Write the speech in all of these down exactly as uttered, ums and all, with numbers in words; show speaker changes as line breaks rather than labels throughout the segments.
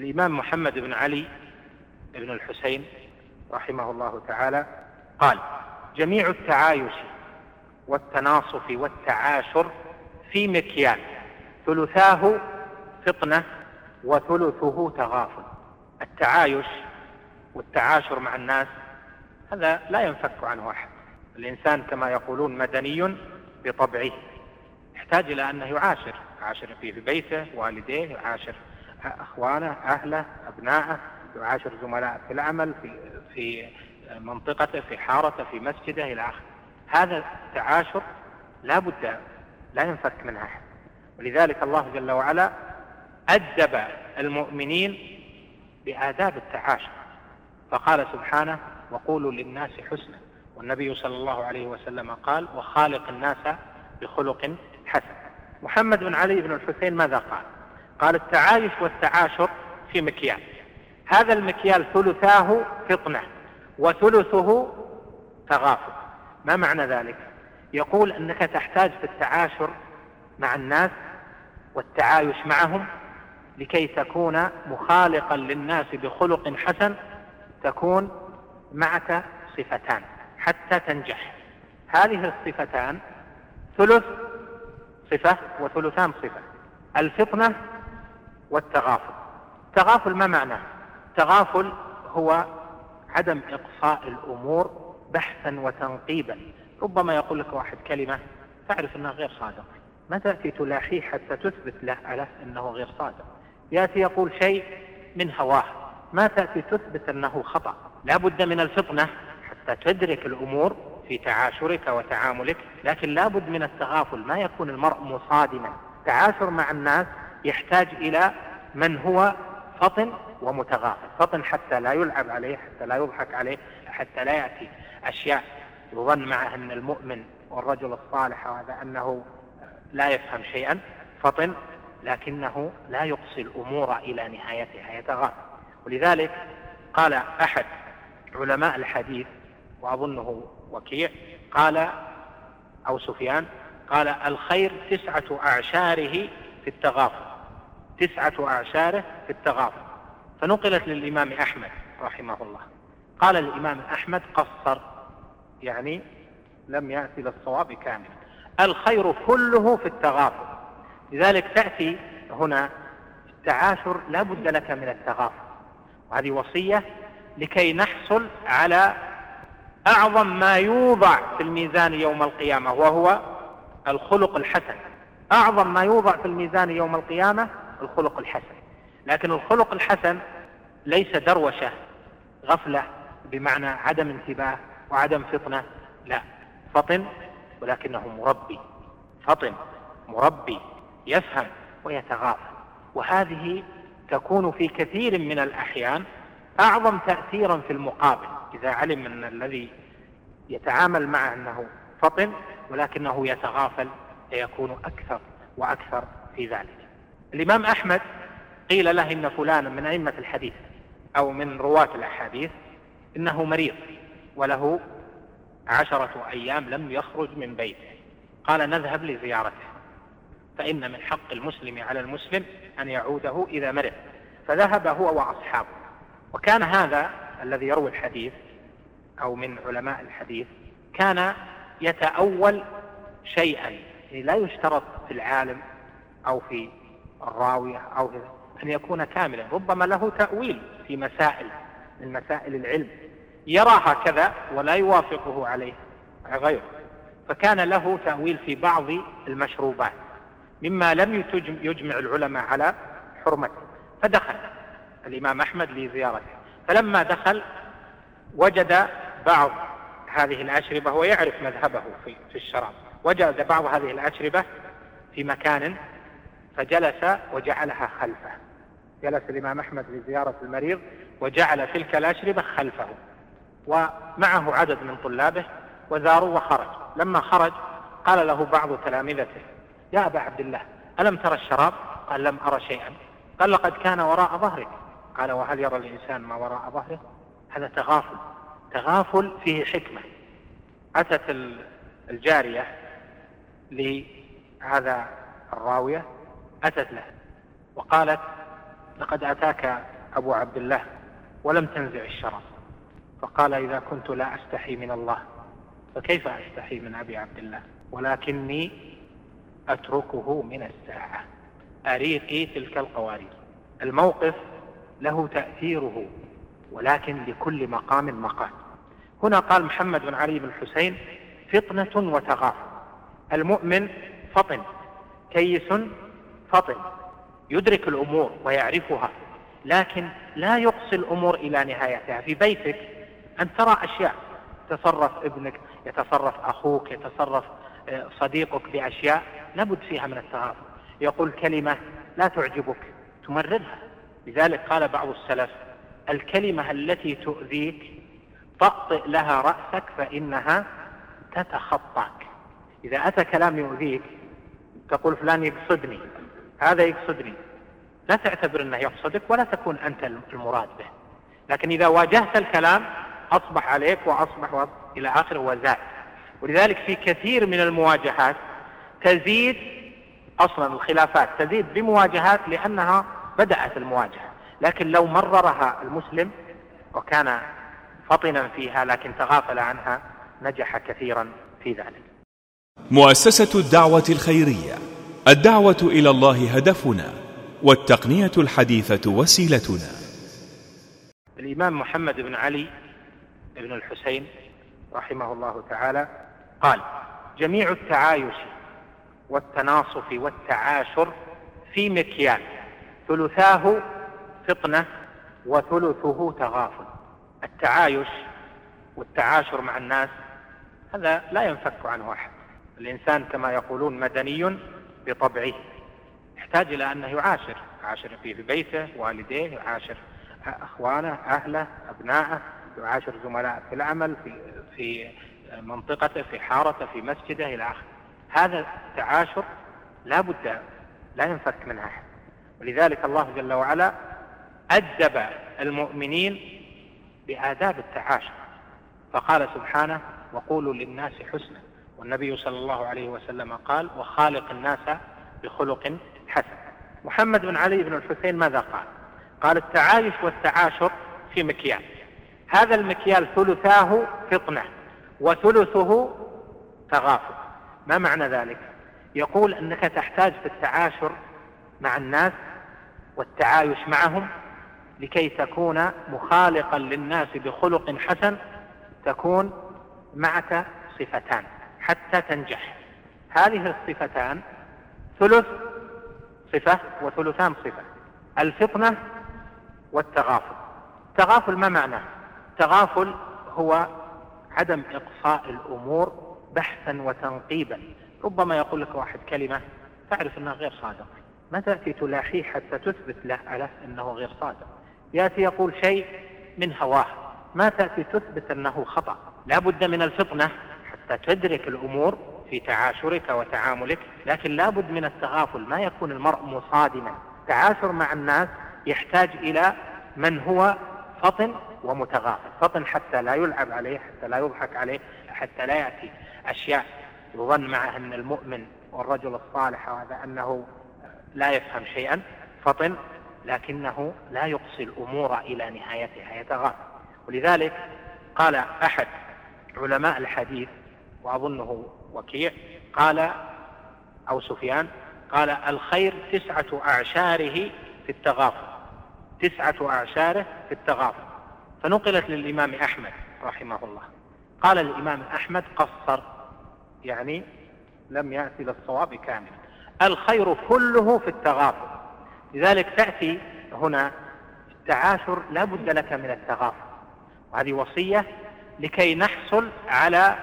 الإمام محمد بن علي بن الحسين رحمه الله تعالى قال: جميع التعايش والتناصف والتعاشر في مكيال، ثلثاه فطنة وثلثه تغافل. التعايش والتعاشر مع الناس هذا لا ينفك عنه أحد. الإنسان كما يقولون مدني بطبعه، يحتاج إلى أنه يعاشر يعاشر في بيته والديه، يعاشر أخوانه أهله أبناءه، يعاشر زملاء في العمل في, في منطقته في حارته في مسجده إلى آخره. هذا التعاشر لا بد لا ينفك منها أحد. ولذلك الله جل وعلا أدب المؤمنين بآداب التعاشر، فقال سبحانه: وقولوا للناس حسنا. والنبي صلى الله عليه وسلم قال: وخالق الناس بخلق حسن. محمد بن علي بن الحسين ماذا قال؟ قال: التعايش والتعاشر في مكيال، هذا المكيال ثلثاه فطنة وثلثه تغافل. ما معنى ذلك؟ يقول أنك تحتاج في التعاشر مع الناس والتعايش معهم لكي تكون مخالقا للناس بخلق حسن، تكون معك صفتان حتى تنجح. هذه الصفتان ثلث صفة وثلثان صفة: الفطنة والتغافل. التغافل ما معناه؟ التغافل هو عدم إقصاء الأمور بحثا وتنقيبا. ربما يقول لك واحد كلمة تعرف أنها غير صادق، ما تأتي تلاحيه حتى تثبت له على أنه غير صادق. يأتي يقول شيء من هواه، ما تأتي تثبت أنه خطأ. لا بد من الفطنة حتى تدرك الأمور في تعاشرك وتعاملك، لكن لا بد من التغافل، ما يكون المرء مصادما. تعاشر مع الناس يحتاج إلى من هو فطن ومتغافل. فطن حتى لا يلعب عليه، حتى لا يضحك عليه، حتى لا يأتي أشياء يظن معه أن المؤمن والرجل الصالح هذا أنه لا يفهم شيئا. فطن لكنه لا يقصي الأمور إلى نهايتها، يتغافل. ولذلك قال أحد علماء الحديث وأظنه وكيع قال أو سفيان قال: الخير تسعة أعشاره في التغافل، تسعة أعشاره في التغافل. فنقلت للإمام أحمد رحمه الله، قال الإمام أحمد: قصر، يعني لم يأتي للصواب كامل، الخير كله في التغافل. لذلك تأتي هنا التعاشر لا بد لك من التغافل، وهذه وصية لكي نحصل على أعظم ما يوضع في الميزان يوم القيامة، وهو الخلق الحسن. أعظم ما يوضع في الميزان يوم القيامة الخلق الحسن. لكن الخلق الحسن ليس دروشة غفلة بمعنى عدم انتباه وعدم فطنة، لا، فطن ولكنه مربي، فطن مربي يفهم ويتغافل. وهذه تكون في كثير من الأحيان أعظم تأثيرا في المقابل، إذا علم أن الذي يتعامل معه أنه فطن ولكنه يتغافل سيكون أكثر وأكثر في ذلك. الإمام أحمد قيل له إن فلانا من أئمة الحديث أو من رواة الأحاديث إنه مريض وله عشرة أيام لم يخرج من بيته، قال: نذهب لزيارته، فإن من حق المسلم على المسلم أن يعوده إذا مرض. فذهب هو وأصحابه. وكان هذا الذي يروي الحديث أو من علماء الحديث كان يتأول شيئا، يعني لا يشترط في العالم أو في الراوية أو أن يكون كاملا، ربما له تأويل في مسائل من مسائل العلم يراها كذا ولا يوافقه عليه غيره، فكان له تأويل في بعض المشروبات مما لم يجمع العلماء على حرمته. فدخل الإمام أحمد لزيارته، فلما دخل وجد بعض هذه الأشربة، هو يعرف مذهبه في الشراب، وجد بعض هذه الأشربة في مكان فجلس وجعلها خلفه. جلس الإمام أحمد لزيارة المريض وجعل تلك الأشربة خلفه، ومعه عدد من طلابه، وزاروا وخرج. لما خرج قال له بعض تلامذته: يا أبا عبد الله، ألم ترى الشراب؟ قال: لم أرى شيئا. قال: لقد كان وراء ظهرك. قال: وهل يرى الإنسان ما وراء ظهره؟ هذا تغافل، تغافل فيه حكمة. أتت الجارية لهذا الراوية، أتت له وقالت لقد أتاك أبو عبد الله ولم تنزع الشراب، فقال إذا كنت لا أستحي من الله فكيف أستحي من أبي عبد الله، ولكني أتركه من الساعة أريقي تلك القوارير. الموقف له تأثيره، ولكن لكل مقام مقام. هنا قال محمد بن علي بن الحسين فطنة وتغافل. المؤمن فطن كيس فطن، يدرك الأمور ويعرفها، لكن لا يقصي الأمور إلى نهايتها. في بيتك أن ترى أشياء، يتصرف ابنك، يتصرف أخوك، يتصرف صديقك بأشياء لابد فيها من التغافل. يقول كلمة لا تعجبك تمررها. لذلك قال بعض السلف الكلمة التي تؤذيك طأطئ لها رأسك فإنها تتخطاك. إذا أتى كلام يؤذيك تقول فلان يقصدني، هذا يقصدني، لا تعتبر أنه يقصدك ولا تكون أنت المراد به. لكن إذا واجهت الكلام أصبح عليك وأصبح إلى آخره وزاد. ولذلك في كثير من المواجهات تزيد، أصلا الخلافات تزيد بمواجهات لأنها بدأت المواجهة، لكن لو مررها المسلم وكان فطنا فيها لكن تغافل عنها نجح كثيرا في ذلك.
مؤسسة الدعوة الخيرية، الدعوة إلى الله هدفنا، والتقنية الحديثة وسيلتنا.
الإمام محمد بن علي بن الحسين رحمه الله تعالى قال جميع التعايش والتناصف والتعاشر في مكيال ثلثاه فطنة وثلثه تغافل. التعايش والتعاشر مع الناس هذا لا ينفك عنه أحد. الإنسان كما يقولون مدني بطبعه، يحتاج إلى أنه يعاشر، يعاشر في بيته والديه، يعاشر أخوانه أهله أبناءه، يعاشر زملاء في العمل، في, في منطقته، في حارته، في مسجده إلى آخره. هذا التعاشر لا بد لا ينفك منها أحد. ولذلك الله جل وعلا أدب المؤمنين بآداب التعاشر، فقال سبحانه وقولوا للناس حسنا، والنبي صلى الله عليه وسلم قال وخالق الناس بخلق حسن. محمد بن علي بن الحسين ماذا قال؟ قال التعايش والتعاشر في مكيال، هذا المكيال ثلثاه فطنة وثلثه تغافل. ما معنى ذلك؟ يقول أنك تحتاج في التعاشر مع الناس والتعايش معهم لكي تكون مخالقا للناس بخلق حسن، تكون معك صفتان حتى تنجح. هذه الصفتان ثلث صفة وثلثان صفة، الفطنة والتغافل. التغافل ما معناه؟ التغافل هو عدم إقصاء الأمور بحثا وتنقيبا. ربما يقول لك واحد كلمة تعرف أنها غير صادق، ما تأتي تلاحيه حتى تثبت له على أنه غير صادق. يأتي يقول شيء من هواه، ما تأتي تثبت أنه خطأ. لا بد من الفطنة حتى تدرك الأمور في تعاشرك وتعاملك، لكن لا بد من التغافل، ما يكون المرء مصادما. تعاشر مع الناس يحتاج إلى من هو فطن ومتغافل. فطن حتى لا يلعب عليه، حتى لا يضحك عليه، حتى لا يأتي أشياء يظن معه أن المؤمن والرجل الصالح هذا أنه لا يفهم شيئا. فطن لكنه لا يقصي الأمور إلى نهايتها، يتغافل. ولذلك قال أحد علماء الحديث وأظنه وكيع قال أو سفيان قال الخير تسعة أعشاره في التغافل، تسعة أعشاره في التغافل. فنقلت للإمام أحمد رحمه الله، قال الإمام أحمد قصر، يعني لم يأتي للصواب كاملا، الخير كله في التغافل. لذلك تأتي هنا التعاشر لا بد لك من التغافل، وهذه وصية لكي نحصل على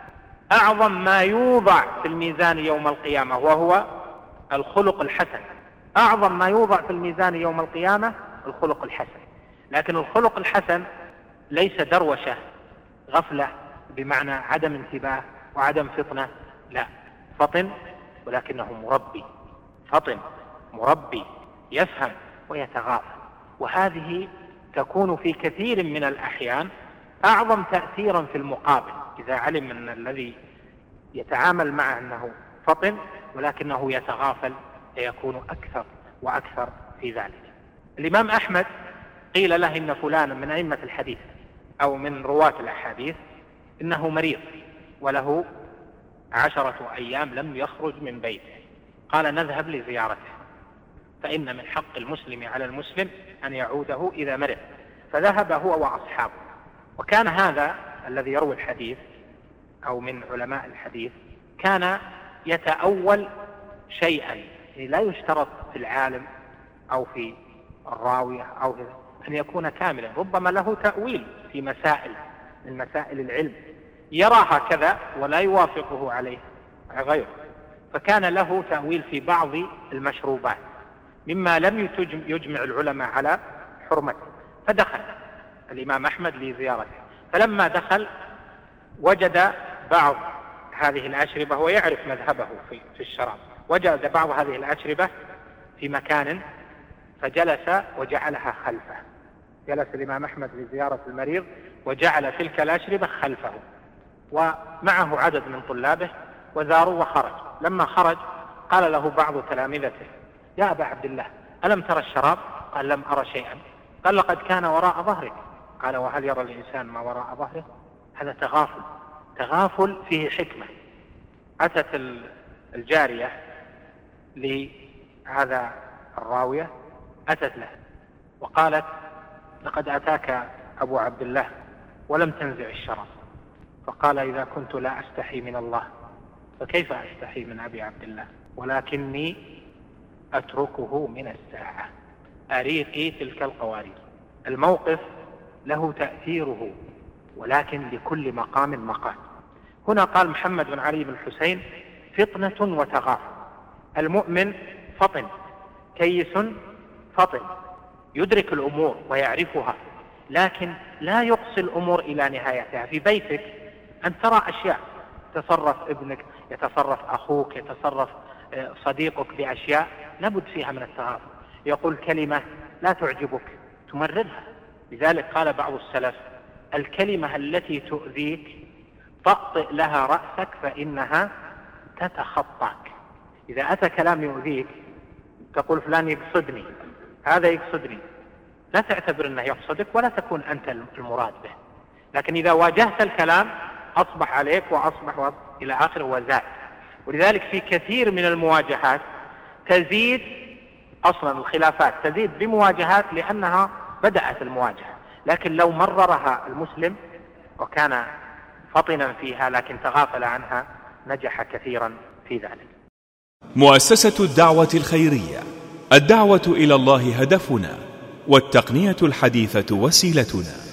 أعظم ما يوضع في الميزان يوم القيامة، وهو الخلق الحسن. أعظم ما يوضع في الميزان يوم القيامة الخلق الحسن. لكن الخلق الحسن ليس دروشة غفلة بمعنى عدم انتباه وعدم فطنة، لا، فطن ولكنه مربي، فطن مربي يفهم ويتغافل. وهذه تكون في كثير من الأحيان أعظم تأثيرا في المقابل، إذا علم أن الذي يتعامل معه أنه فطن ولكنه يتغافل، يكون أكثر وأكثر في ذلك. الإمام أحمد قيل له إن فلانا من أئمة الحديث أو من رواة الأحاديث إنه مريض وله عشرة أيام لم يخرج من بيته، قال نذهب لزيارته فإن من حق المسلم على المسلم أن يعوده إذا مرض، فذهب هو وأصحابه. وكان هذا الذي يروي الحديث أو من علماء الحديث كان يتأول شيئا، يعني لا يشترط في العالم أو في الراوية أو أن يكون كاملا، ربما له تأويل في مسائل من مسائل العلم يرى هكذا ولا يوافقه عليه غيره، فكان له تأويل في بعض المشروبات مما لم يجمع العلماء على حرمته، فدخل الإمام أحمد لزيارته. فلما دخل وجد بعض هذه الأشربة، ويعرف مذهبه في الشراب، وجد بعض هذه الأشربة في مكان فجلس وجعلها خلفه. جلس الإمام أحمد لزيارة المريض وجعل تلك الأشربة خلفه، ومعه عدد من طلابه وزاروا وخرج. لما خرج قال له بعض تلامذته يا أبا عبد الله ألم ترى الشراب؟ قال لم أرى شيئا. قال لقد كان وراء ظهرك. قال وهل يرى الإنسان ما وراء ظهره؟ هذا تغافل، تغافل فيه حكمة. أتت الجارية لهذا الراوية، أتت له وقالت لقد أتاك أبو عبد الله ولم تنزع الشراب. فقال إذا كنت لا أستحي من الله فكيف أستحي من أبي عبد الله، ولكني أتركه من الساعة. أريقي تلك القوارير. الموقف له تأثيره، ولكن لكل مقام مقام. هنا قال محمد بن علي بن الحسين فطنة وتغافل. المؤمن فطن كيس فطن، يدرك الأمور ويعرفها، لكن لا يقصي الأمور إلى نهايتها. في بيتك أن ترى أشياء، يتصرف ابنك، يتصرف أخوك، يتصرف صديقك بأشياء لابد فيها من التغافل. يقول كلمة لا تعجبك تمررها. لذلك قال بعض السلف الكلمة التي تؤذيك طأطئ لها رأسك فإنها تتخطاك. إذا أتى كلام يؤذيك تقول فلان يقصدني، هذا يقصدني، لا تعتبر أنه يقصدك ولا تكون أنت المراد به. لكن إذا واجهت الكلام أصبح عليك وأصبح إلى آخره وزاد. ولذلك في كثير من المواجهات تزيد، أصلا الخلافات تزيد بمواجهات لأنها بدأت المواجهة، لكن لو مررها المسلم وكان فطنا فيها لكن تغافل عنها نجح كثيرا في ذلك.
مؤسسة الدعوة الخيرية، الدعوة إلى الله هدفنا، والتقنية الحديثة وسيلتنا.